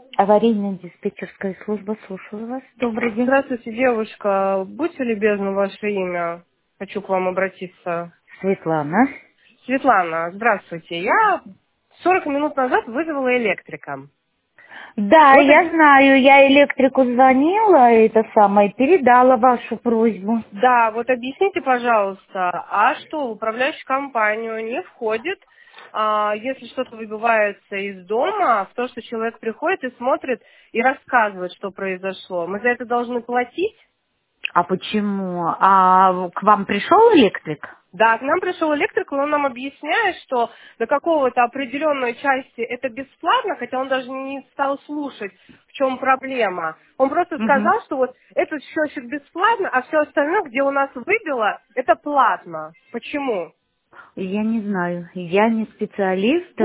Аварийная диспетчерская служба, слушаю вас. Добрый день. Здравствуйте, девушка. Будьте любезны, ваше имя. Хочу к вам обратиться. Светлана. Светлана, здравствуйте. Я 40 минут назад вызвала электрика. Да, Вот, я знаю, я электрику звонила, это самое, передала вашу просьбу. да, вот объясните, пожалуйста, а что в управляющую компанию не входит, если что-то выбивается из дома, в то, что человек приходит и смотрит и рассказывает, что произошло? Мы за это должны платить? А почему? А к вам пришел электрик? Да, к нам пришел электрик, и он нам объясняет, что до какого-то определенной части это бесплатно, хотя он даже не стал слушать, в чем проблема. Он просто Угу. сказал, что вот этот счетчик бесплатно, а все остальное, где у нас выбило, это платно. Почему? Я не знаю, я не специалист.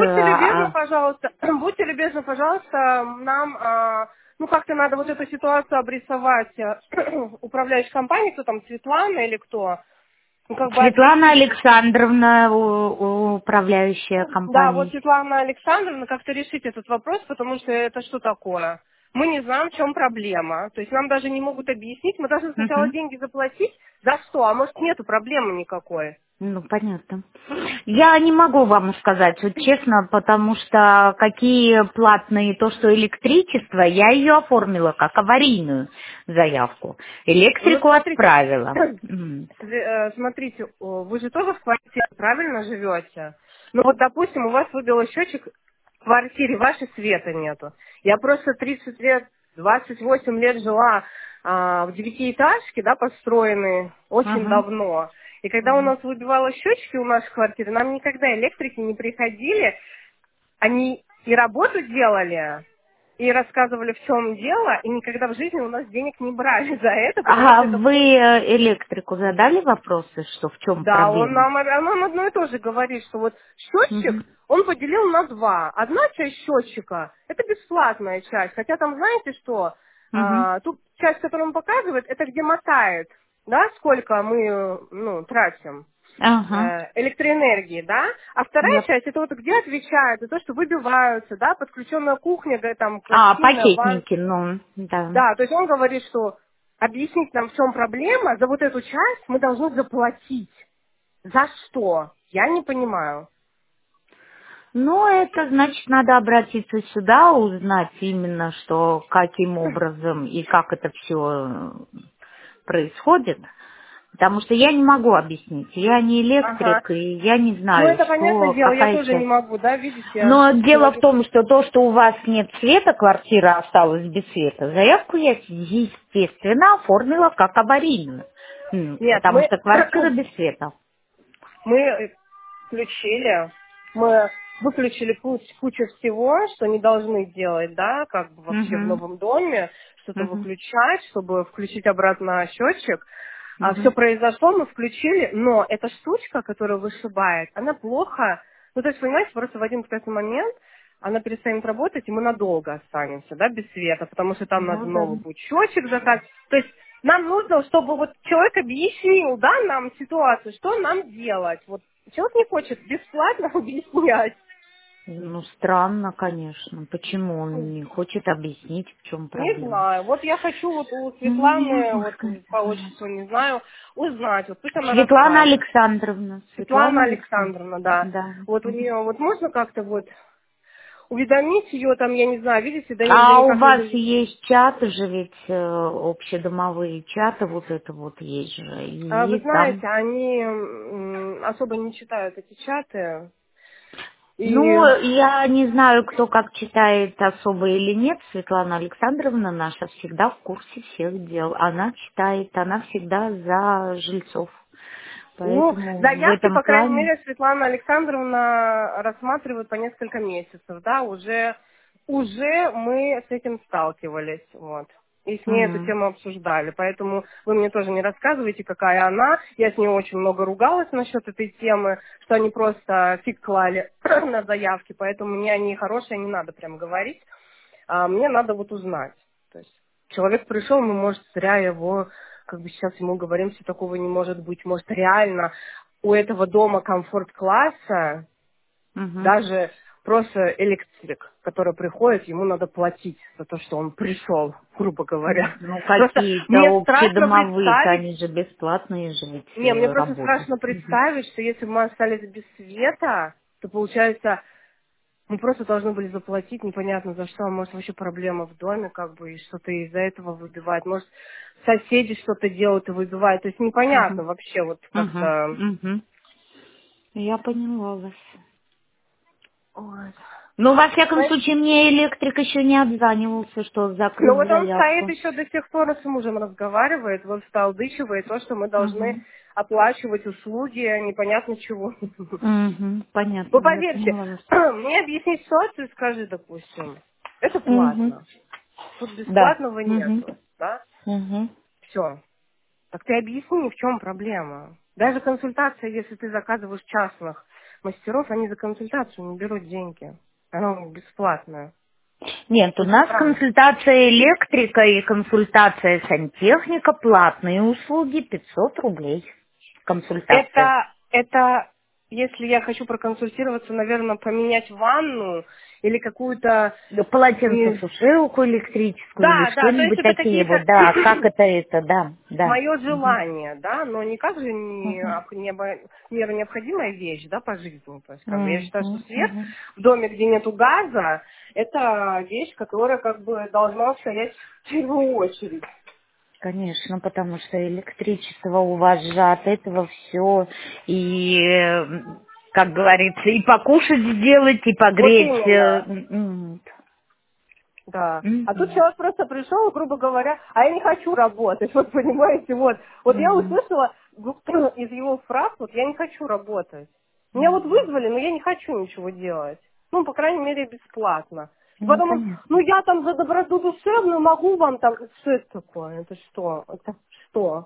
Будьте любезны, пожалуйста, нам, ну как-то надо вот эту ситуацию обрисовать управляющей компании, кто там, Светлана или кто, ну как бы Светлана объяснить. Александровна, управляющая Да, вот компанией. Светлана Александровна, как-то решить этот вопрос, потому что это что такое? Мы не знаем, в чем проблема. То есть нам даже не могут объяснить. Мы должны сначала Угу. деньги заплатить. За что? А может, нету проблемы никакой? Ну, понятно. Я не могу вам сказать, вот честно, потому что какие платные, то, что электричество, я ее оформила как аварийную заявку. Ну, вот Электрику смотрите, отправила. Мгм. смотрите, вы же тоже в квартире правильно живете? Ну вот, допустим, у вас выбило счетчик в квартире, вашей света нету. Я просто 30 лет, 28 лет жила в девятиэтажке, да, построенной очень Мгм. давно. И когда у Мгм. нас выбивало счетчики у нашей квартиры, нам никогда электрики не приходили, они и работу делали, и рассказывали, в чем дело, и никогда в жизни у нас денег не брали за это, потому А что это вы электрику задали вопросы, что в чем да, проблема? он нам одно и то же говорит, что вот счетчик Мгм. он поделил на два. Одна часть счетчика– это бесплатная часть, хотя там знаете что? Мгм. Тут часть, которую он показывает, это где мотает, да, сколько мы ну, тратим Ага. электроэнергии, да, а вторая Я- часть это вот где отвечают за то, что выбиваются, да, подключенная кухня, да, там А, гостиная, ванна. пакетники, ну, да. Да, то есть он говорит, что объяснить нам, в чем проблема, за вот эту часть мы должны заплатить. За что? Я не понимаю. Ну, это значит, надо обратиться сюда, узнать именно, что каким образом и как это все происходит. Потому что я не могу объяснить. Я не Ага. электрик, и я не Ну, знаю, это понятное что, дело, я какая тоже не часть. могу, да, видите, Но дело в человек... том, что то, что у вас нет света, квартира осталась без света, заявку я, естественно, оформила как аварийную. Нет, Потому что квартира без света. мы включили, мы выключили кучу всего, что не должны делать, да, как бы вообще в Угу, новом доме, что-то угу, выключать, чтобы включить обратно счетчик. Все угу. произошло, мы включили, но эта штучка, которая вышибает, она плохо, ну то есть, понимаете, просто в один прекрасный момент она перестанет работать, и мы надолго останемся, да, без света, потому что там надо Ну да. новый будет счетчик заказать. То есть нам нужно, чтобы вот человек объяснил, да, нам ситуацию, что нам делать. Вот человек не хочет бесплатно объяснять. Ну, странно, конечно. Почему он не хочет объяснить, в чем Не проблема? знаю. Вот я хочу вот у Ну, не Светланы, могу вот сказать. по отчеству не знаю, узнать. Вот пусть она Светлана расскажет. Александровна. Светлана Светлана Александровна. Александровна, да. Да. Вот у Мгм. нее, вот можно как-то вот уведомить ее там, я не знаю, видите, да А у никак вас не... есть чаты же, ведь общедомовые чаты, вот это вот есть же. Вы И там. знаете, они особо не читают эти чаты. И, Ну, я не знаю, кто как читает особо или нет. Светлана Александровна наша всегда в курсе всех дел. Она читает, она всегда за жильцов. ну, Поэтому в заявки, этом по крайней плане. мере, Светлана Александровна рассматривает по несколько месяцев, да, уже мы с этим сталкивались, вот. И с ней эту Мгм. тему обсуждали, поэтому вы мне тоже не рассказывайте, какая она. Я с ней очень много ругалась насчет этой темы, что они просто фиг клали на заявки, поэтому мне они хорошие не надо прям говорить, а мне надо вот узнать. То есть человек пришел, мы, может, зря его, как бы сейчас ему говорим, что такого не может быть. Может, реально у этого дома комфорт-класса Мгм. даже просто электрик, который приходит, ему надо платить за то, что он пришел, грубо говоря. Ну, Просто какие-то мне страшно общедомовые, представить, они же бесплатные же ведь не, мне просто работают. страшно представить, что если бы мы остались без света, то получается, мы просто должны были заплатить непонятно за что, а может вообще проблема в доме, как бы, и что-то из-за этого выбивает. Может, соседи что-то делают и выбивают. То есть непонятно Мгм. вообще вот Мгм. как-то. Мгм. Я поняла вас. Ой. Ну, во всяком Знаете, случае, мне электрик еще не отзванивался, что ну закрыть вот он стоит заявку. еще до сих пор и с мужем разговаривает, вот сталдычивает то, что мы должны Угу. оплачивать услуги, непонятно чего. Угу. Вы Понятно, я поверьте, поняла вас. мне объяснить ситуацию, скажи, допустим, это Угу. платно. Тут Да. бесплатного Угу. нету, да? Угу. Все. Так ты объясни, в чем проблема. Даже консультация, если ты заказываешь частных мастеров, они за консультацию не берут деньги. Она у них бесплатная. Нет, у Это нас странно. консультация электрика и консультация сантехника, платные услуги, 500 рублей. Консультация. Это, если я хочу проконсультироваться, наверное, поменять ванну или какую-то... Да, не- полотенцесушилку электрическую или Да, да, то есть что-нибудь это такие вот, какие-то да, как это, да, да. мое Угу. желание, да, но никак же Угу. мера необходимая вещь, да, по жизни. То есть, как бы, я считаю, что Угу. свет Угу. в доме, где нету газа, это вещь, которая как бы должна стоять в первую очередь. Конечно, потому что электричество у вас же от этого все и, как говорится, и покушать сделать, и Вот погреть. именно. М. Да. А тут Мгм. человек просто пришел, грубо говоря, а я не хочу работать, вот понимаете, вот. Вот я Мгм. услышала из его фраз, вот я не хочу работать. Меня вот Мгм. вызвали, но я не хочу ничего делать. Ну, по крайней мере, бесплатно. И Ну, потом он, ну понятно. я там за доброту душевную могу вам там, что это такое, это что, это что?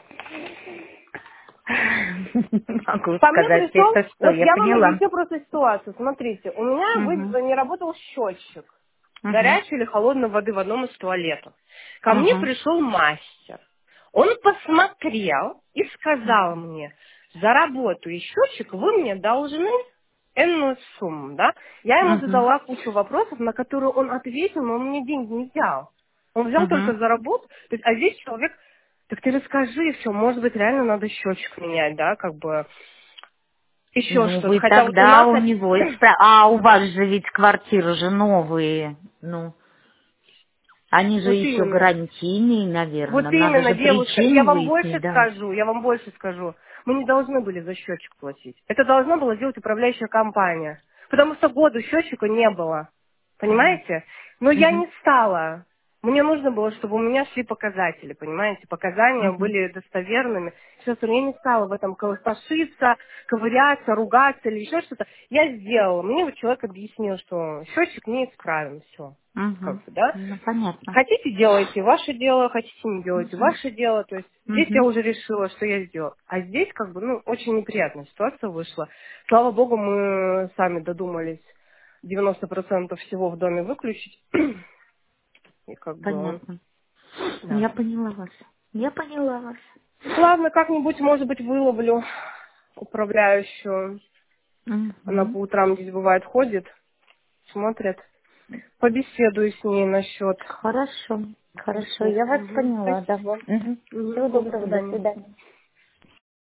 Могу Ко мне сказать, пришел, это что, вот я я вам поняла. объясню просто ситуацию. Смотрите, у меня Угу. не работал счетчик Угу. горячей или холодной воды в одном из туалетов. Ко мне Угу. пришел мастер. Он посмотрел и сказал мне, за работу и счетчик вы мне должны энную сумму, да? Я ему Угу. задала кучу вопросов, на которые он ответил, но он мне деньги не взял. Он взял Угу. только за работу, то есть, а здесь человек, так ты расскажи, все, может быть, реально надо счетчик менять, да, как бы еще Ну, что-то. вы Хотя вот у тогда нас, у него А у вас же ведь квартиры же новые. Ну, они же вот еще именно, гарантийные, наверное. вот Надо именно, же девушка, причину выяснить, да. я вам больше скажу. Мы не должны были за счетчик платить. Это должна была сделать управляющая компания. Потому что году счетчика не было. Мгм. Понимаете? Но я Мгм. не стала. Мне нужно было, чтобы у меня шли показатели, понимаете? Показания Мгм. были достоверными. Сейчас я не стала в этом колотошиться, ковыряться, ругаться или еще что-то. Я сделала. Мне вот человек объяснил, что счетчик неисправен, все. Как Мгм. бы, да? Ну, понятно. Хотите, делайте ваше дело, хотите, не делайте Мгм. ваше дело. То есть здесь я Мгм. уже решила, что я сделала. А здесь как бы, ну, очень неприятная ситуация вышла. Слава богу, мы сами додумались 90% всего в доме выключить. И как бы, Понятно. да. Я поняла вас. Я поняла вас. Ладно, как-нибудь, может быть, выловлю управляющую. Она Мгм. по утрам здесь бывает ходит, смотрит. Побеседую с ней насчет. Хорошо. Хорошо, Объясню. я вас Мгм. поняла, да. Спасибо. Мгм. Мгм. Всего До доброго, до свидания. свидания.